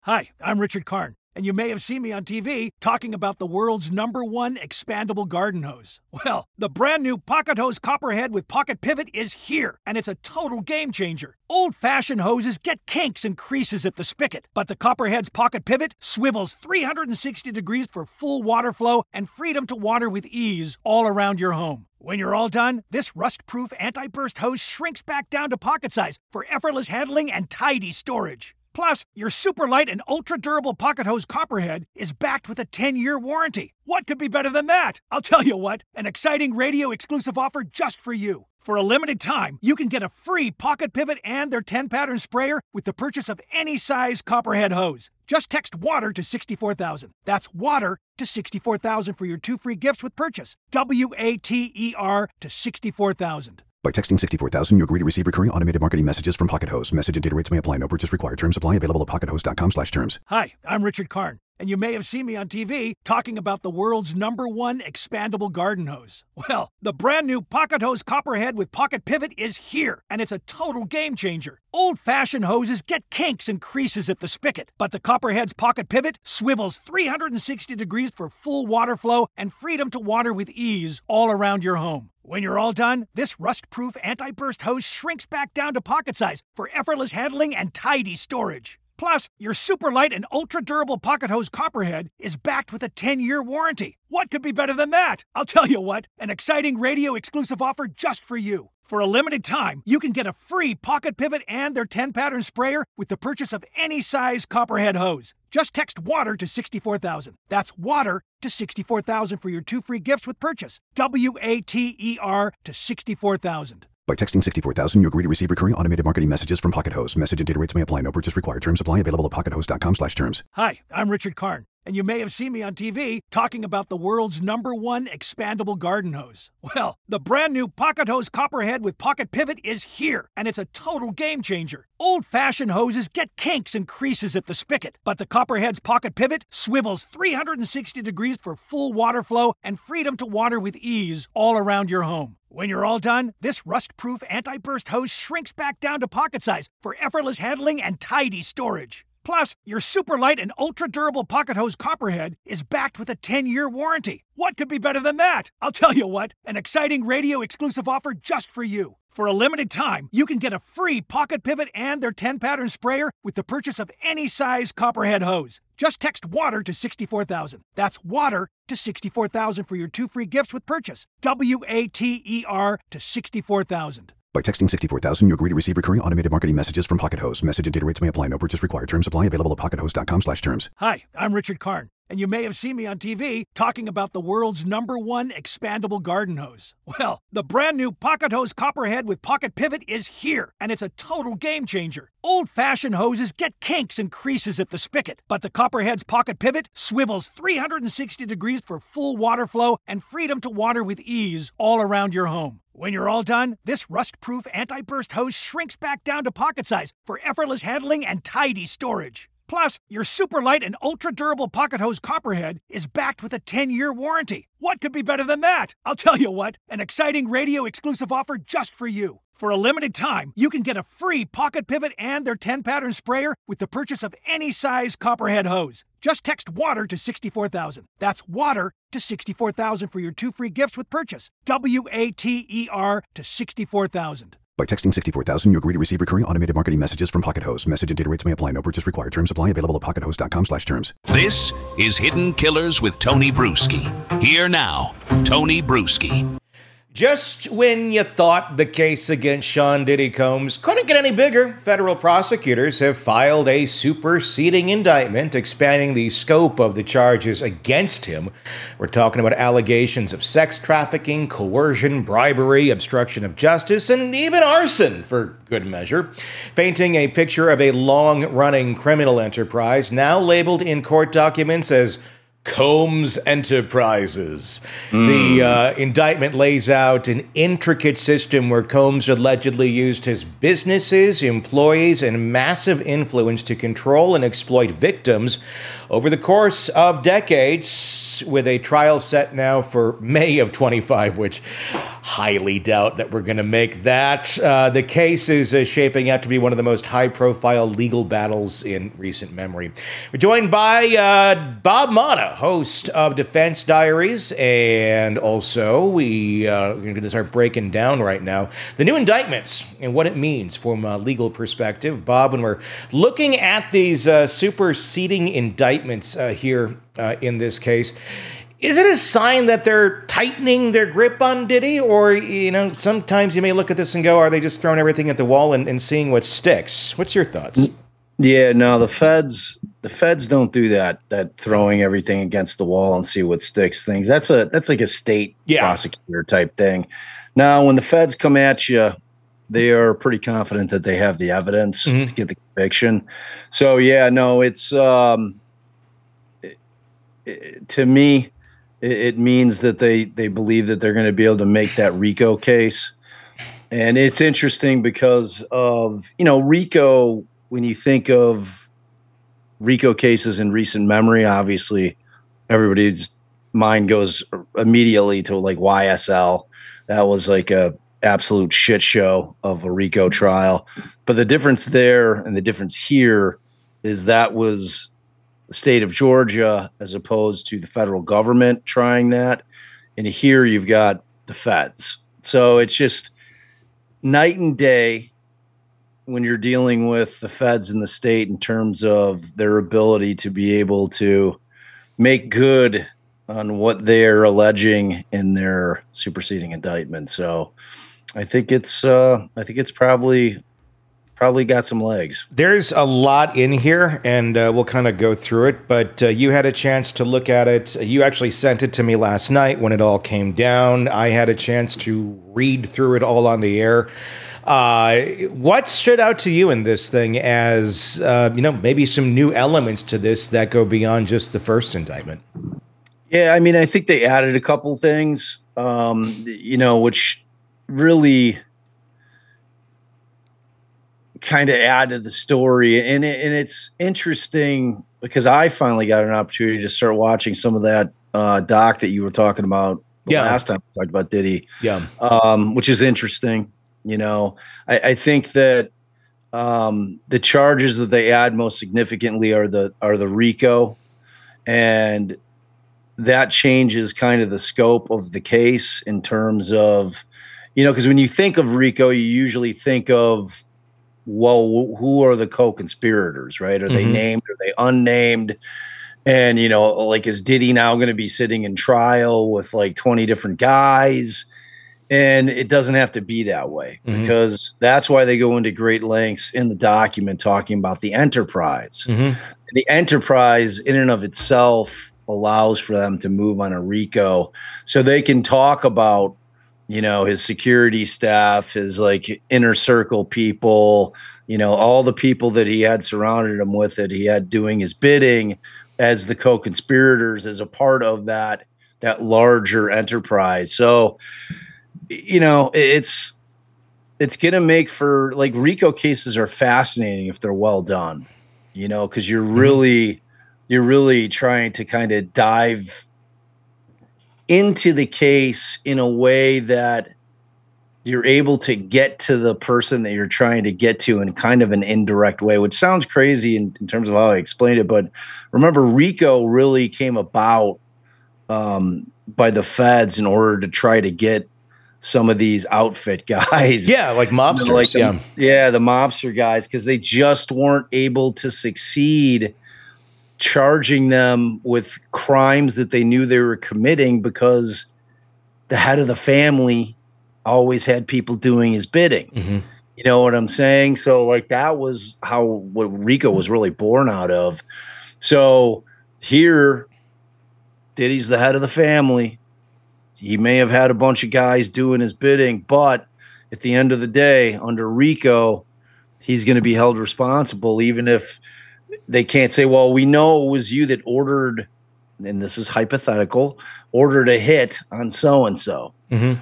Hi, I'm Richard Karn, and you may have seen me on TV talking about the world's #1 expandable garden hose. Well, the brand new Pocket Hose Copperhead with Pocket Pivot is here, and it's a total game changer. Old-fashioned hoses get kinks and creases at the spigot, but the Copperhead's Pocket Pivot swivels 360 degrees for full water flow and freedom to water with ease all around your home. When you're all done, this rust-proof anti-burst hose shrinks back down to pocket size for effortless handling and tidy storage. Plus, your super light and ultra-durable Pocket Hose Copperhead is backed with a 10-year warranty. What could be better than that? I'll tell you what, an exciting radio-exclusive offer just for you. For a limited time, you can get a free Pocket Pivot and their 10-pattern sprayer with the purchase of any size Copperhead hose. Just text WATER to 64,000. That's WATER to 64,000 for your 2 free gifts with purchase. WATER to 64,000. By texting 64,000, you agree to receive recurring automated marketing messages from Pocket Hose. Message and data rates may apply. No purchase required. Terms apply. Available at pockethose.com/terms. Hi, I'm Richard Karn, and you may have seen me on TV talking about the world's #1 expandable garden hose. Well, the brand new Pocket Hose Copperhead with Pocket Pivot is here, and it's a total game changer. Old-fashioned hoses get kinks and creases at the spigot, but the Copperhead's Pocket Pivot swivels 360 degrees for full water flow and freedom to water with ease all around your home. When you're all done, this rust-proof anti-burst hose shrinks back down to pocket size for effortless handling and tidy storage. Plus, your super light and ultra-durable Pocket Hose Copperhead is backed with a 10-year warranty. What could be better than that? I'll tell you what, an exciting radio-exclusive offer just for you. For a limited time, you can get a free Pocket Pivot and their 10-pattern sprayer with the purchase of any size Copperhead hose. Just text WATER to 64,000. That's WATER to 64,000 for your 2 free gifts with purchase. WATER to 64,000. By texting 64,000, you agree to receive recurring automated marketing messages from Pocket Hose. Message and data rates may apply. No purchase required. Terms apply. Available at pockethose.com/terms. Hi, I'm Richard Karn, and you may have seen me on TV talking about the world's #1 expandable garden hose. Well, the brand new Pocket Hose Copperhead with Pocket Pivot is here, and it's a total game changer. Old-fashioned hoses get kinks and creases at the spigot, but the Copperhead's Pocket Pivot swivels 360 degrees for full water flow and freedom to water with ease all around your home. When you're all done, this rust-proof anti-burst hose shrinks back down to pocket size for effortless handling and tidy storage. Plus, your super light and ultra-durable Pocket Hose Copperhead is backed with a 10-year warranty. What could be better than that? I'll tell you what, an exciting radio-exclusive offer just for you. For a limited time, you can get a free Pocket Pivot and their 10-pattern sprayer with the purchase of any size Copperhead hose. Just text WATER to 64,000. That's WATER to 64,000 for your 2 free gifts with purchase. WATER to 64,000. By texting 64,000, you agree to receive recurring automated marketing messages from Pocket Hose. Message and data rates may apply. No purchase required. Terms apply. Available at pockethose.com/terms. Hi, I'm Richard Karn, and you may have seen me on TV talking about the world's #1 expandable garden hose. Well, the brand new Pocket Hose Copperhead with Pocket Pivot is here, and it's a total game changer. Old-fashioned hoses get kinks and creases at the spigot, but the Copperhead's Pocket Pivot swivels 360 degrees for full water flow and freedom to water with ease all around your home. When you're all done, this rust-proof anti-burst hose shrinks back down to pocket size for effortless handling and tidy storage. Plus, your super light and ultra-durable Pocket Hose Copperhead is backed with a 10-year warranty. What could be better than that? I'll tell you what, an exciting radio-exclusive offer just for you. For a limited time, you can get a free Pocket Pivot and their 10-pattern sprayer with the purchase of any size Copperhead hose. Just text WATER to 64,000. That's WATER to 64,000 for your 2 free gifts with purchase. WATER to 64,000. By texting 64,000, you agree to receive recurring automated marketing messages from Pocket Hose. Message and data rates may apply. No purchase required. Terms apply. Available at pockethose.com/terms. This is Hidden Killers with Tony Bruschi. Here now, Tony Bruschi. Just when you thought the case against Sean Diddy Combs couldn't get any bigger, federal prosecutors have filed a superseding indictment expanding the scope of the charges against him. We're talking about allegations of sex trafficking, coercion, bribery, obstruction of justice, and even arson, for good measure, painting a picture of a long-running criminal enterprise now labeled in court documents as Combs Enterprises. The indictment lays out an intricate system where Combs allegedly used his businesses, employees, and massive influence to control and exploit victims over the course of decades, with a trial set now for May of 25, which highly doubt that we're going to make that. The case is shaping out to be one of the most high-profile legal battles in recent memory. We're joined by Bob Motta, host of Defense Diaries, and also we're going to start breaking down right now the new indictments and what it means from a legal perspective. Bob, when we're looking at these superseding indictments here in this case, is it a sign that they're tightening their grip on Diddy? Or, sometimes you may look at this and go, are they just throwing everything at the wall and seeing what sticks? What's your thoughts? Yeah, no, the feds don't do that throwing everything against the wall and see what sticks things. That's like a state prosecutor type thing. Now, when the feds come at you, they are pretty confident that they have the evidence to get the conviction. So, yeah, no, it's to me, it means that they believe that they're going to be able to make that RICO case. And it's interesting because of, RICO, when you think of RICO cases in recent memory, obviously everybody's mind goes immediately to like YSL. That was like a absolute shit show of a RICO trial. But the difference there and the difference here is that was the state of Georgia as opposed to the federal government trying that. And here you've got the feds. So it's just night and day when you're dealing with the feds in the state in terms of their ability to be able to make good on what they're alleging in their superseding indictment. So I think it's probably got some legs. There's a lot in here, and we'll kind of go through it, but you had a chance to look at it. You actually sent it to me last night when it all came down. I had a chance to read through it all on the air. What stood out to you in this thing as, maybe some new elements to this that go beyond just the first indictment? Yeah, I mean, I think they added a couple things, which really kind of add to the story. And it's interesting because I finally got an opportunity to start watching some of that doc that you were talking about last time we talked about Diddy. Yeah. Which is interesting. I think that the charges that they add most significantly are the RICO, and that changes kind of the scope of the case in terms of, because when you think of RICO, you usually think of, well, who are the co-conspirators, right? Are they named? Are they unnamed? And, is Diddy now going to be sitting in trial with like 20 different guys? And it doesn't have to be that way because that's why they go into great lengths in the document talking about the enterprise. The enterprise in and of itself allows for them to move on a RICO so they can talk about, his security staff, his like inner circle people, all the people that he had surrounded him with that he had doing his bidding as the co-conspirators as a part of that larger enterprise. So, it's going to make for like RICO cases are fascinating if they're well done, because you're really trying to kind of dive into the case in a way that you're able to get to the person that you're trying to get to in kind of an indirect way, which sounds crazy in terms of how I explained it. But remember, RICO really came about by the feds in order to try to get some of these outfit guys. Yeah, like mobsters. The mobster guys, because they just weren't able to succeed charging them with crimes that they knew they were committing because the head of the family always had people doing his bidding. You know what I'm saying? So like that was what RICO was really born out of. So here, Diddy's the head of the family. He may have had a bunch of guys doing his bidding, but at the end of the day, under RICO, he's going to be held responsible, even if they can't say, well, we know it was you that ordered, and this is hypothetical, ordered a hit on so-and-so.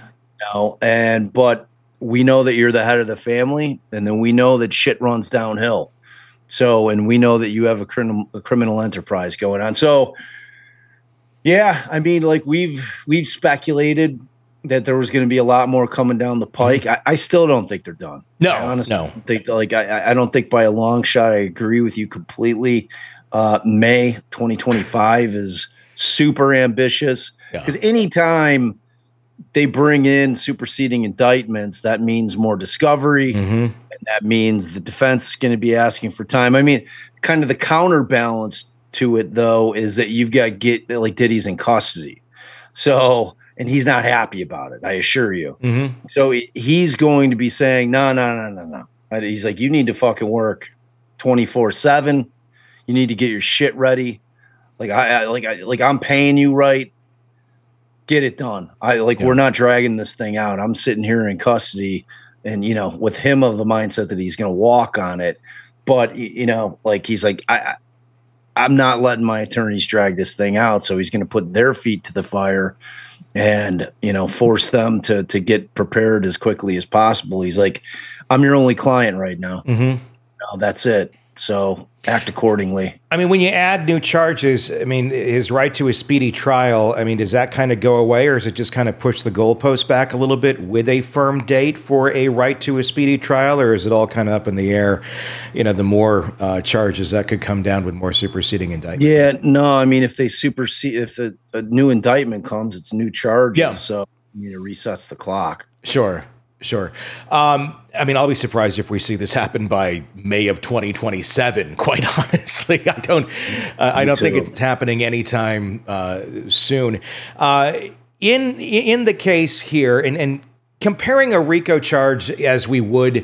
But we know that you're the head of the family, and then we know that shit runs downhill. So, and we know that you have a criminal enterprise going on. So, yeah, I mean, like we've speculated that there was going to be a lot more coming down the pike. I still don't think they're done. No, I honestly no. don't think, I don't think by a long shot. I agree with you completely. May 2025 is super ambitious because anytime they bring in superseding indictments, that means more discovery, and that means the defense is going to be asking for time. I mean, kind of the counterbalance to it, though, is that you've got Diddy's in custody, and he's not happy about it, I assure you. So he's going to be saying, no. He's like, you need to fucking work 24/7. You need to get your shit ready. I'm paying you right. Get it done. We're not dragging this thing out. I'm sitting here in custody, and with him of the mindset that he's going to walk on it. But he's like, I'm not letting my attorneys drag this thing out. So he's going to put their feet to the fire and force them to get prepared as quickly as possible. He's like, I'm your only client right now. No, that's it. So act accordingly. I mean, when you add new charges, I mean, his right to a speedy trial, I mean, does that kind of go away, or is it just kind of push the goalpost back a little bit with a firm date for a right to a speedy trial, or is it all kind of up in the air? The more charges that could come down with more superseding indictments. Yeah, no, I mean, if a new indictment comes, it's new charges. Yeah. So it resets the clock. Sure. I mean, I'll be surprised if we see this happen by May of 2027. Quite honestly, I don't think it's happening anytime soon. In the case here, and comparing a RICO charge as we would,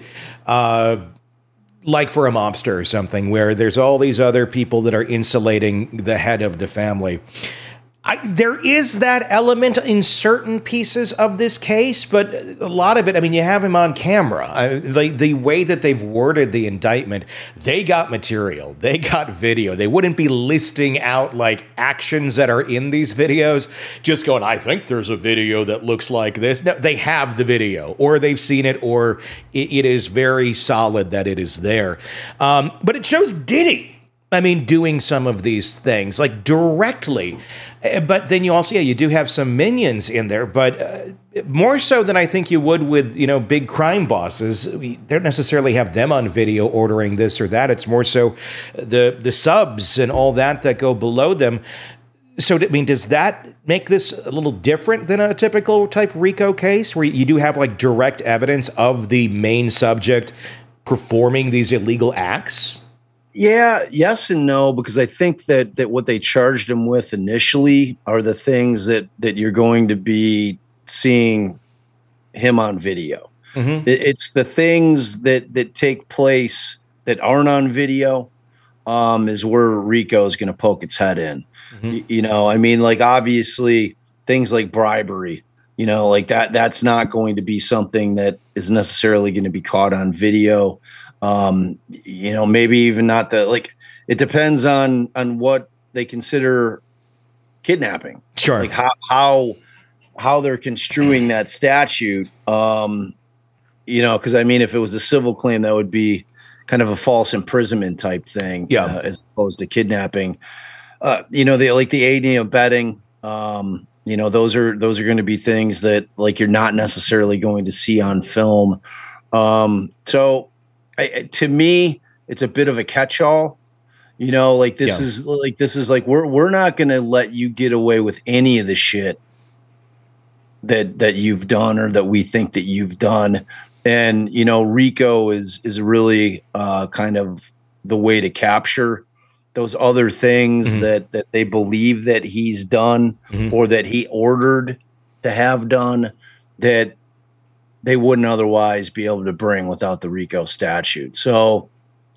like for a mobster or something, where there's all these other people that are insulating the head of the family. There is that element in certain pieces of this case, but a lot of it, I mean, you have him on camera. The way that they've worded the indictment, they got material, they got video. They wouldn't be listing out like actions that are in these videos, just going, I think there's a video that looks like this. No, they have the video, or they've seen it, or it is very solid that it is there. But it shows Diddy, I mean, doing some of these things like directly. But then you also, you do have some minions in there, but more so than I think you would with, big crime bosses. They don't necessarily have them on video ordering this or that. It's more so the subs and all that go below them. So, I mean, does that make this a little different than a typical type RICO case where you do have like direct evidence of the main subject performing these illegal acts? Yeah, yes and no, because I think that what they charged him with initially are the things that you're going to be seeing him on video. It's the things that take place that aren't on video is where RICO is going to poke its head in. I mean, like obviously things like bribery, like that's not going to be something that is necessarily going to be caught on video. Maybe even not it depends on what they consider kidnapping. Sure. Like how they're construing that statute. Cause I mean, if it was a civil claim, that would be kind of a false imprisonment type thing. As opposed to kidnapping, the aiding and abetting, those are going to be things that like, you're not necessarily going to see on film. To me, it's a bit of a catch-all, this is like, we're not going to let you get away with any of the shit that you've done or that we think that you've done. And, RICO is really kind of the way to capture those other things that they believe that he's done or that he ordered to have done that they wouldn't otherwise be able to bring without the RICO statute. So,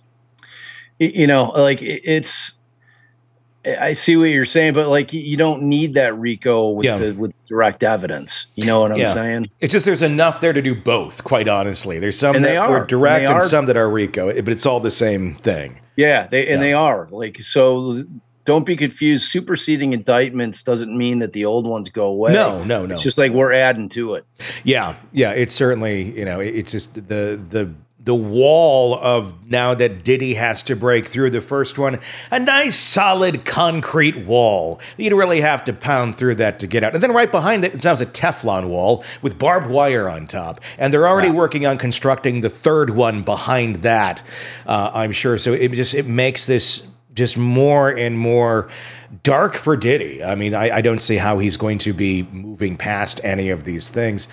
I see what you're saying, but like, you don't need that RICO with direct evidence. You know what I'm saying? It's just, there's enough there to do both, quite honestly. There's some that are direct and some that are RICO, but it's all the same thing. Yeah. They are so don't be confused. Superseding indictments doesn't mean that the old ones go away. No. It's just like we're adding to it. Yeah. It's certainly, it's just the wall of now that Diddy has to break through. The first one, a nice solid concrete wall. You'd really have to pound through that to get out. And then right behind it, now it's a Teflon wall with barbed wire on top. And they're already working on constructing the third one behind that, I'm sure. So it makes this just more and more dark for Diddy. I mean, I don't see how he's going to be moving past any of these things.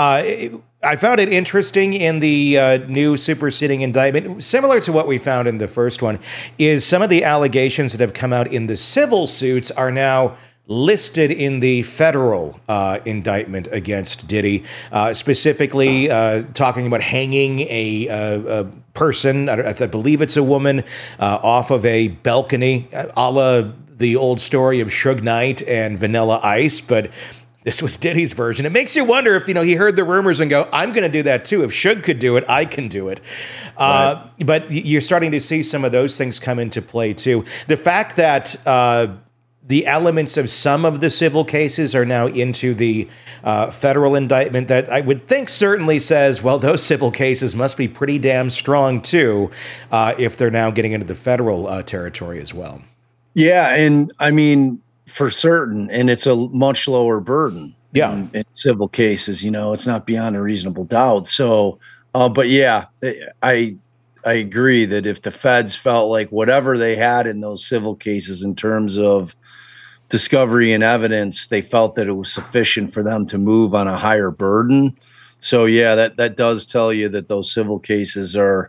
I found it interesting in the new superseding indictment, similar to what we found in the first one, is some of the allegations that have come out in the civil suits are now listed in the federal indictment against Diddy, specifically talking about hanging a person, I believe it's a woman, off of a balcony, a la the old story of Suge Knight and Vanilla Ice, but this was Diddy's version. It makes you wonder if, he heard the rumors and go, I'm going to do that too. If Suge could do it, I can do it. Right. But you're starting to see some of those things come into play too. The fact that the elements of some of the civil cases are now into the federal indictment, that I would think certainly says, well, those civil cases must be pretty damn strong too, if they're now getting into the federal territory as well. Yeah, and I mean, for certain, and it's a much lower burden in civil cases. It's not beyond a reasonable doubt. So, but yeah, I agree that if the feds felt like whatever they had in those civil cases in terms of discovery and evidence, they felt that it was sufficient for them to move on a higher burden. So yeah, that does tell you that those civil cases are,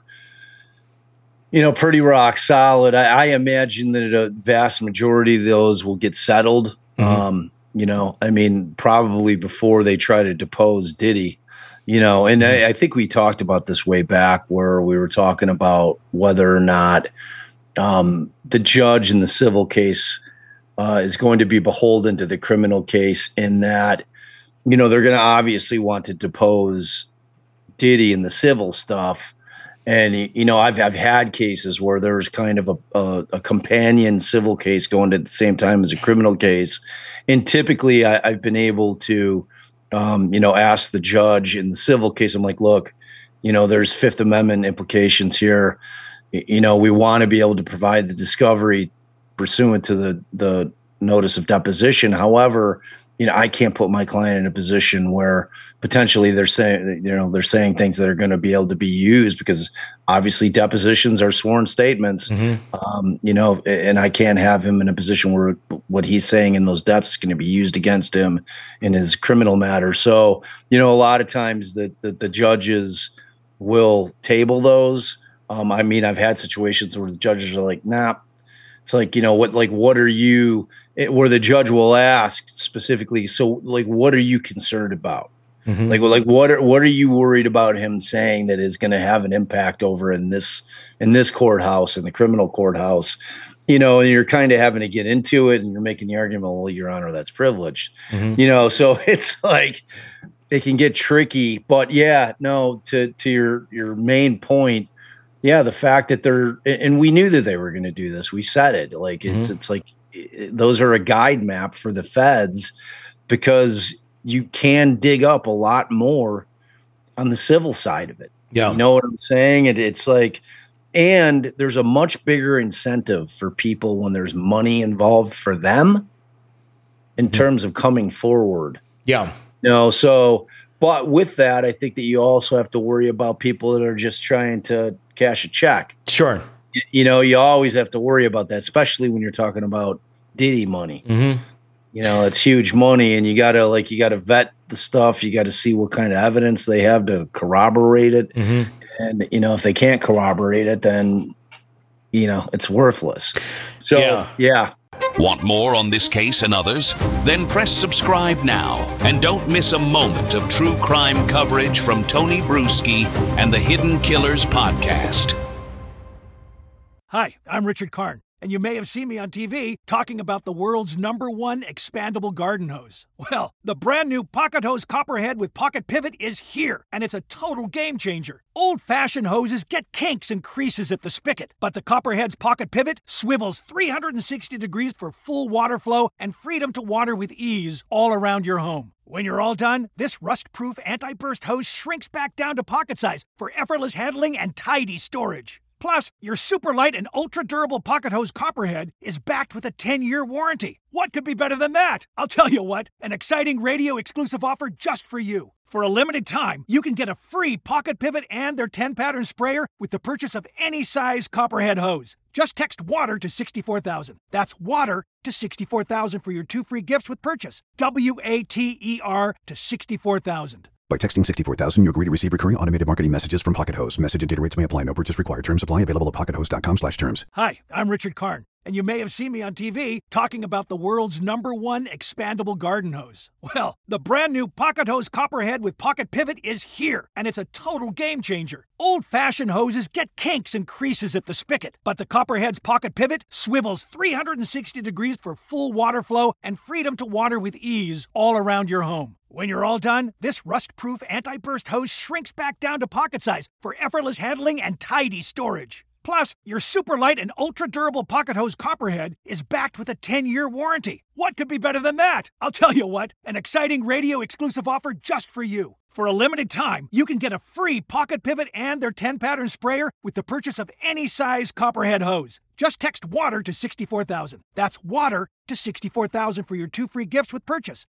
pretty rock solid. I imagine that a vast majority of those will get settled. Mm-hmm. Probably before they try to depose Diddy, and I think we talked about this way back where we were talking about whether or not the judge in the civil case is going to be beholden to the criminal case, in that, they're going to obviously want to depose Diddy in the civil stuff. And, I've had cases where there's kind of a companion civil case going at the same time as a criminal case. And typically I've been able to, ask the judge in the civil case, I'm like, look, there's Fifth Amendment implications here. We want to be able to provide the discovery pursuant to the notice of deposition. However, I can't put my client in a position where potentially they're saying things that are going to be able to be used, because obviously depositions are sworn statements, and I can't have him in a position where what he's saying in those deps is going to be used against him in his criminal matter. So, a lot of times the judges will table those. I've had situations where the judges are like, nah, it's like, what are you, where the judge will ask specifically, so like, what are you concerned about? Mm-hmm. What are you worried about him saying that is going to have an impact over in this courthouse, in the criminal courthouse? And you're kind of having to get into it, and you're making the argument, well, Your Honor, that's privileged. Mm-hmm. So it's like, it can get tricky. But yeah, no, to your main point, yeah, the fact that and we knew that they were going to do this. We said it. Like, mm-hmm. it's like, those are a guide map for the feds, because you can dig up a lot more on the civil side of it. Yeah. You know what I'm saying? It's like, and there's a much bigger incentive for people when there's money involved for them in terms of coming forward. Yeah. So, but with that, I think that you also have to worry about people that are just trying to cash a check. Sure. You always have to worry about that, especially when you're talking about Diddy money. Mm-hmm. It's huge money, and you gotta vet the stuff. You got to see what kind of evidence they have to corroborate it. Mm-hmm. And, if they can't corroborate it, then, it's worthless. So, yeah. Want more on this case and others? Then press subscribe now and don't miss a moment of true crime coverage from Tony Bruschi and the Hidden Killers podcast. Hi, I'm Richard Karn, and you may have seen me on TV talking about the world's #1 expandable garden hose. Well, the brand new Pocket Hose Copperhead with Pocket Pivot is here, and it's a total game changer. Old-fashioned hoses get kinks and creases at the spigot, but the Copperhead's Pocket Pivot swivels 360 degrees for full water flow and freedom to water with ease all around your home. When you're all done, this rust-proof anti-burst hose shrinks back down to pocket size for effortless handling and tidy storage. Plus, your super light and ultra-durable pocket hose Copperhead is backed with a 10-year warranty. What could be better than that? I'll tell you what, an exciting radio-exclusive offer just for you. For a limited time, you can get a free pocket pivot and their 10-pattern sprayer with the purchase of any size Copperhead hose. Just text WATER to 64,000. That's WATER to 64,000 for your 2 free gifts with purchase. WATER to 64,000. By texting 64,000, you agree to receive recurring automated marketing messages from Pocket Hose. Message and data rates may apply. No purchase required. Terms apply. Available at pockethose.com/terms. Hi, I'm Richard Karn, and you may have seen me on TV talking about the world's #1 expandable garden hose. Well, the brand new Pocket Hose Copperhead with Pocket Pivot is here, and it's a total game changer. Old-fashioned hoses get kinks and creases at the spigot, but the Copperhead's Pocket Pivot swivels 360 degrees for full water flow and freedom to water with ease all around your home. When you're all done, this rust-proof anti-burst hose shrinks back down to pocket size for effortless handling and tidy storage. Plus, your super light and ultra-durable pocket hose Copperhead is backed with a 10-year warranty. What could be better than that? I'll tell you what, an exciting radio-exclusive offer just for you. For a limited time, you can get a free pocket pivot and their 10-pattern sprayer with the purchase of any size Copperhead hose. Just text WATER to 64,000. That's WATER to 64,000 for your 2 free gifts with purchase.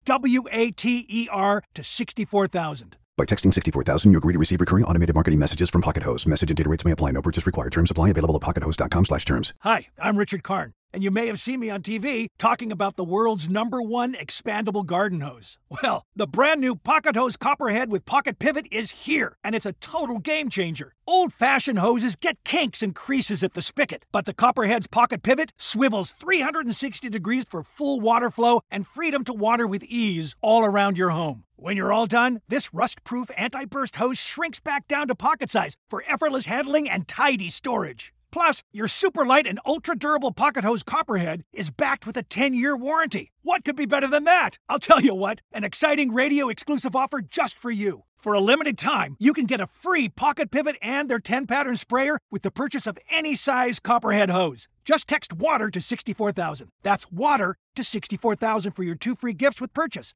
WATER to 64,000. By texting 64,000, you agree to receive recurring automated marketing messages from Pocket Hose. Message and data rates may apply. No purchase required. Terms apply. Available at pockethose.com/terms. Hi, I'm Richard Karn, and you may have seen me on TV talking about the world's #1 expandable garden hose. Well, the brand new Pocket Hose Copperhead with Pocket Pivot is here, and it's a total game changer. Old-fashioned hoses get kinks and creases at the spigot, but the Copperhead's Pocket Pivot swivels 360 degrees for full water flow and freedom to water with ease all around your home. When you're all done, this rust-proof anti-burst hose shrinks back down to pocket size for effortless handling and tidy storage. Plus, your super light and ultra-durable pocket hose Copperhead is backed with a 10-year warranty. What could be better than that? I'll tell you what, an exciting radio-exclusive offer just for you. For a limited time, you can get a free pocket pivot and their 10-pattern sprayer with the purchase of any size Copperhead hose. Just text WATER to 64,000. That's WATER to 64,000 for your 2 free gifts with purchase.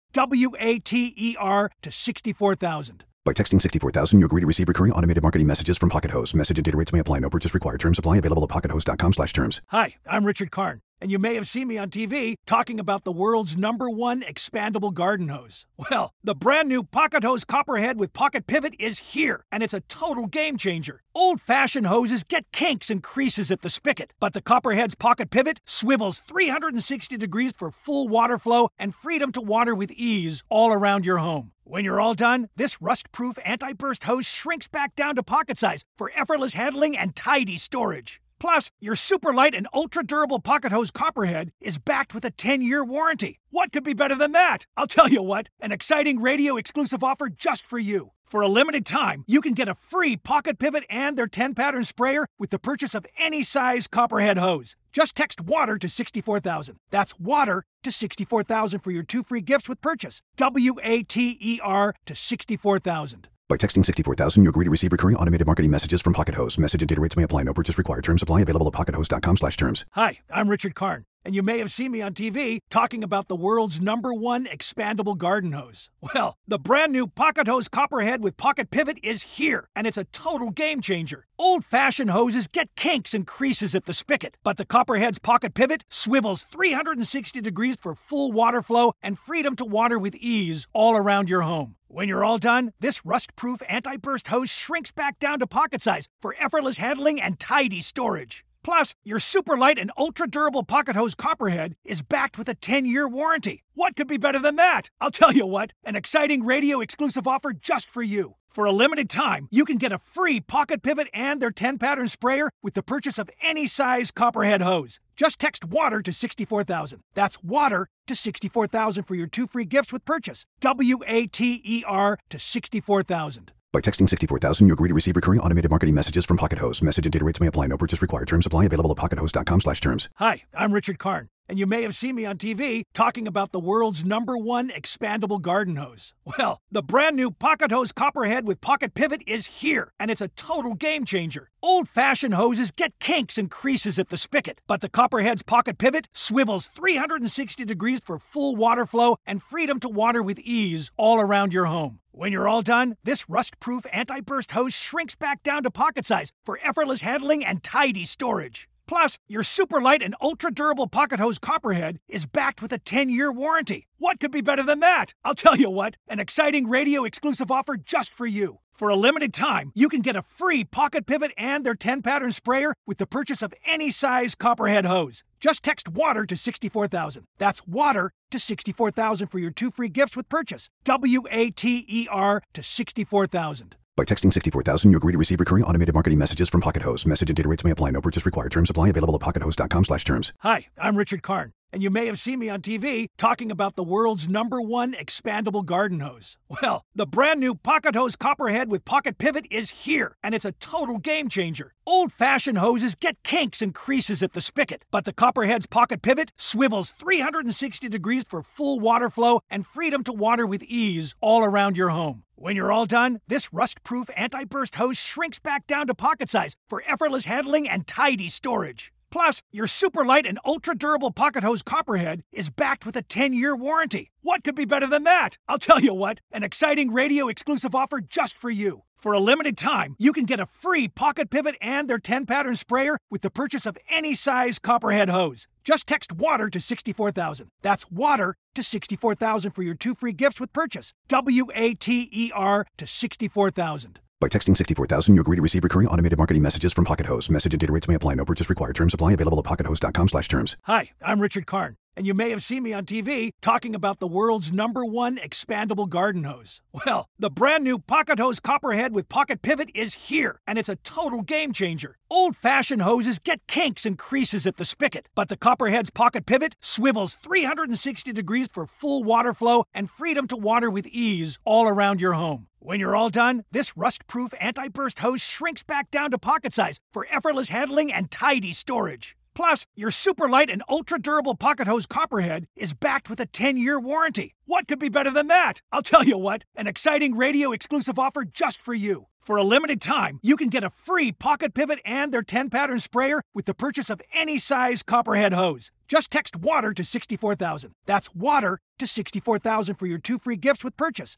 WATER to 64,000. By texting 64,000, you agree to receive recurring automated marketing messages from Pocket Hose. Message and data rates may apply. No purchase required. Terms apply. Available at pockethose.com/terms. Hi, I'm Richard Karn, and you may have seen me on TV talking about the world's #1 expandable garden hose. Well, the brand new Pocket Hose Copperhead with Pocket Pivot is here, and it's a total game changer. Old-fashioned hoses get kinks and creases at the spigot, but the Copperhead's Pocket Pivot swivels 360 degrees for full water flow and freedom to water with ease all around your home. When you're all done, this rust-proof anti-burst hose shrinks back down to pocket size for effortless handling and tidy storage. Plus, your super light and ultra-durable pocket hose Copperhead is backed with a 10-year warranty. What could be better than that? I'll tell you what, an exciting radio-exclusive offer just for you. For a limited time, you can get a free pocket pivot and their 10-pattern sprayer with the purchase of any size Copperhead hose. Just text WATER to 64,000. That's WATER to 64,000 for your 2 free gifts with purchase. WATER to 64,000. By texting 64,000, you agree to receive recurring automated marketing messages from Pocket Hose. Message and data rates may apply. No purchase required. Terms apply. Available at pockethose.com/terms. Hi, I'm Richard Karn, and you may have seen me on TV talking about the world's #1 expandable garden hose. Well, the brand new Pocket Hose Copperhead with Pocket Pivot is here, and it's a total game changer. Old-fashioned hoses get kinks and creases at the spigot, but the Copperhead's Pocket Pivot swivels 360 degrees for full water flow and freedom to water with ease all around your home. When you're all done, this rust-proof anti-burst hose shrinks back down to pocket size for effortless handling and tidy storage. Plus, your super light and ultra-durable pocket hose Copperhead is backed with a 10-year warranty. What could be better than that? I'll tell you what, an exciting radio-exclusive offer just for you. For a limited time, you can get a free pocket pivot and their 10-pattern sprayer with the purchase of any size Copperhead hose. Just text WATER to 64,000. That's WATER to 64,000 for your 2 free gifts with purchase. WATER to 64,000. By texting 64,000, you agree to receive recurring automated marketing messages from Pocket Hose. Message and data rates may apply. No purchase required. Terms apply. Available at pockethose.com/terms. Hi, I'm Richard Karn, and you may have seen me on TV talking about the world's #1 expandable garden hose. Well, the brand new Pocket Hose Copperhead with Pocket Pivot is here, and it's a total game changer. Old-fashioned hoses get kinks and creases at the spigot, but the Copperhead's Pocket Pivot swivels 360 degrees for full water flow and freedom to water with ease all around your home. When you're all done, this rust-proof anti-burst hose shrinks back down to pocket size for effortless handling and tidy storage. Plus, your super light and ultra-durable Pocket Hose Copperhead is backed with a 10-year warranty. What could be better than that? I'll tell you what, an exciting radio-exclusive offer just for you. For a limited time, you can get a free Pocket Pivot and their 10-pattern sprayer with the purchase of any size Copperhead hose. Just text WATER to 64,000. That's WATER to 64,000 for your 2 free gifts with purchase. WATER to 64,000. By texting 64,000, you agree to receive recurring automated marketing messages from Pocket Hose. Message and data rates may apply. No purchase required. Terms apply. Available at pockethose.com/terms. Hi, I'm Richard Karn, and you may have seen me on TV talking about the world's #1 expandable garden hose. Well, the brand new Pocket Hose Copperhead with Pocket Pivot is here, and it's a total game changer. Old-fashioned hoses get kinks and creases at the spigot, but the Copperhead's Pocket Pivot swivels 360 degrees for full water flow and freedom to water with ease all around your home. When you're all done, this rust-proof anti-burst hose shrinks back down to pocket size for effortless handling and tidy storage. Plus, your super light and ultra-durable Pocket Hose Copperhead is backed with a 10-year warranty. What could be better than that? I'll tell you what, an exciting radio-exclusive offer just for you. For a limited time, you can get a free Pocket Pivot and their 10-pattern sprayer with the purchase of any size Copperhead hose. Just text WATER to 64,000. That's WATER to 64,000 for your 2 free gifts with purchase. WATER to 64,000. By texting 64,000, you agree to receive recurring automated marketing messages from Pocket Hose. Message and data rates may apply. No purchase required. Terms apply. Available at pockethose.com/terms. Hi, I'm Richard Karn, and you may have seen me on TV talking about the world's #1 expandable garden hose. Well, the brand new Pocket Hose Copperhead with Pocket Pivot is here, and it's a total game changer. Old-fashioned hoses get kinks and creases at the spigot, but the Copperhead's Pocket Pivot swivels 360 degrees for full water flow and freedom to water with ease all around your home. When you're all done, this rust-proof anti-burst hose shrinks back down to pocket size for effortless handling and tidy storage. Plus, your super light and ultra-durable Pocket Hose Copperhead is backed with a 10-year warranty. What could be better than that? I'll tell you what, an exciting radio-exclusive offer just for you. For a limited time, you can get a free Pocket Pivot and their 10-pattern sprayer with the purchase of any size Copperhead hose. Just text WATER to 64,000. That's WATER to 64,000 for your 2 free gifts with purchase.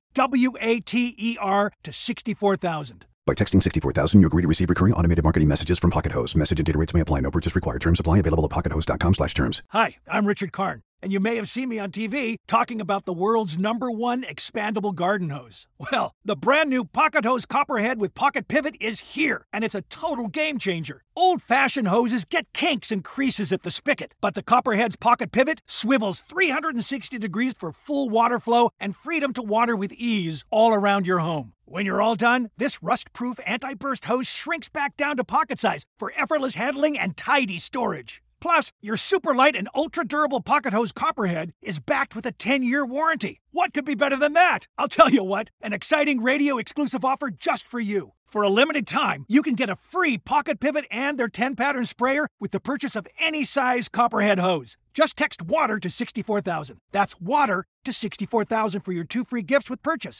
WATER to 64,000. By texting 64,000, you agree to receive recurring automated marketing messages from Pocket Hose. Message and data rates may apply. No purchase required. Terms apply. Available at pockethose.com/terms. Hi, I'm Richard Karn, and you may have seen me on TV talking about the world's #1 expandable garden hose. Well, the brand new Pocket Hose Copperhead with Pocket Pivot is here, and it's a total game changer. Old-fashioned hoses get kinks and creases at the spigot, but the Copperhead's Pocket Pivot swivels 360 degrees for full water flow and freedom to water with ease all around your home. When you're all done, this rust-proof anti-burst hose shrinks back down to pocket size for effortless handling and tidy storage. Plus, your super light and ultra-durable Pocket Hose Copperhead is backed with a 10-year warranty. What could be better than that? I'll tell you what, an exciting radio-exclusive offer just for you. For a limited time, you can get a free Pocket Pivot and their 10-pattern sprayer with the purchase of any size Copperhead hose. Just text WATER to 64,000. That's WATER to 64,000 for your 2 free gifts with purchase.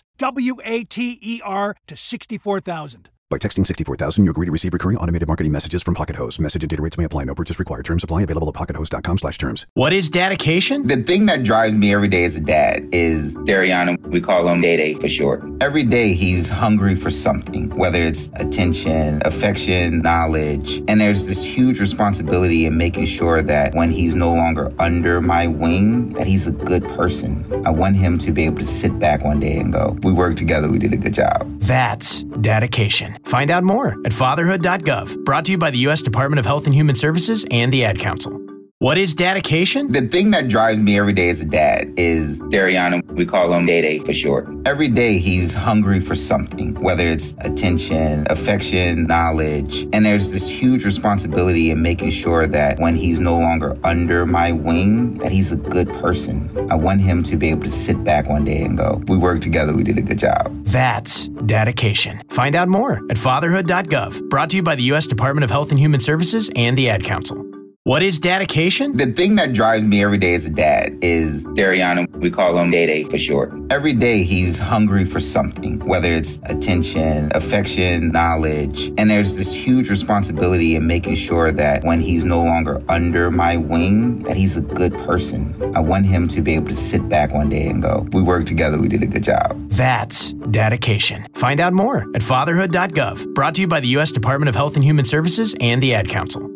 WATER to 64,000. By texting 64,000, you agree to receive recurring automated marketing messages from Pocket Hose. Message and data rates may apply. No purchase required. Terms apply. Available at pockethose.com/terms. What is dedication? The thing that drives me every day as a dad is Dariana. We call him Day for short. Every day he's hungry for something, whether it's attention, affection, knowledge. And there's this huge responsibility in making sure that when he's no longer under my wing, that he's a good person. I want him to be able to sit back one day and go, we worked together, we did a good job. That's dedication. Find out more at fatherhood.gov. Brought to you by the U.S. Department of Health and Human Services and the Ad Council. What is dedication? The thing that drives me every day as a dad is Dariana. We call him Day for short. Every day he's hungry for something, whether it's attention, affection, knowledge. And there's this huge responsibility in making sure that when he's no longer under my wing, that he's a good person. I want him to be able to sit back one day and go, we worked together, we did a good job. That's dedication. Find out more at fatherhood.gov. Brought to you by the U.S. Department of Health and Human Services and the Ad Council. What is dedication? The thing that drives me every day as a dad is Dariana. We call him Day for short. Every day he's hungry for something, whether it's attention, affection, knowledge. And there's this huge responsibility in making sure that when he's no longer under my wing, that he's a good person. I want him to be able to sit back one day and go, we worked together, we did a good job. That's dedication. Find out more at fatherhood.gov. Brought to you by the U.S. Department of Health and Human Services and the Ad Council.